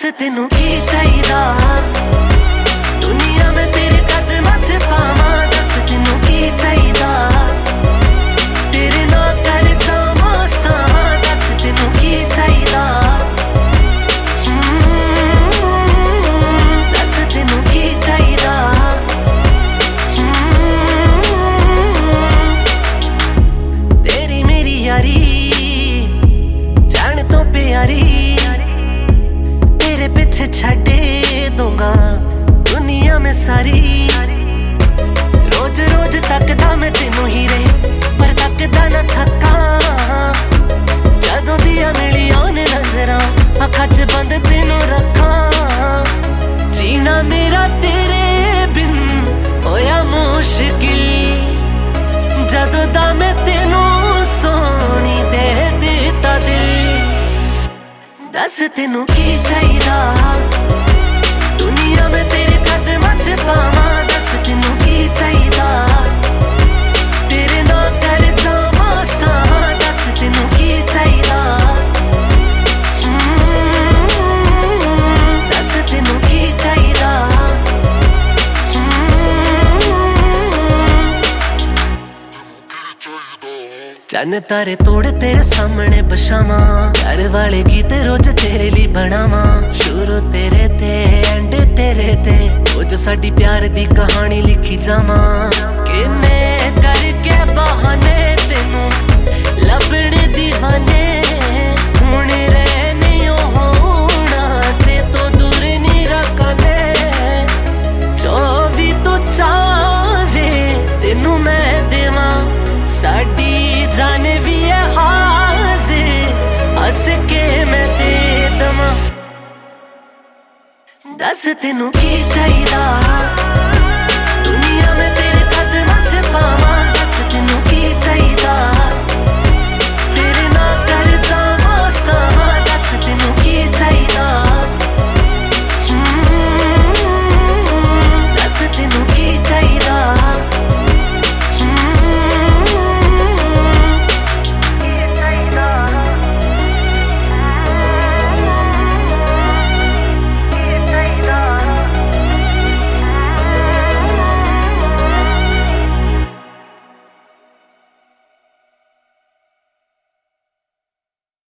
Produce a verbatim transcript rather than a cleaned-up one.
दस तेनू की चाहिदा दुनिया में तेरे कदमां च पावां। दस तेनू की चाहिदा तेरे नाल कर जावां सावां। दस तेनू की चाहिदा दस तेनू की चाहिदा। तेरी मेरी यारी जान तो प्यारी पीछे छड़े दूंगा दुनिया में सारी। रोज रोज तकदा मैं तेनू ही रे पर तकदा ना थका। जदों दिया मिली ओने नजरां अखां च बंद तेनू रखा। जीना मेरा तेरे बिन होया मुश्किल जदों दा मैं तेनू सोनी दे दिता दिल। दस तेनू की चाहिदा दुनिया में तेरे कदमां च पावां। दस तेनू की चाहिदा तेरे नाल कर जावां सावां। दस तेनू की चाहिदा दस तेनू की चाहिदा। चन्न तारे तोड़ तेरे सामने बछावां। घर वाले गीत रोज तेरे लिए बनावां। शुरू तेरे ते एंड तेरे ते रोज साडी प्यार दी कहानी लिखी जावां। किन्ने करके बहाने तेनू लभने दीवाने हुण रहने होना ते तो दूर नहीं रखने। चौबी तो चावे तेनू मैं देवां साडी जाने भी है हाजिर हंस के मैं दे दवां। दस तेनू की चाहिदा।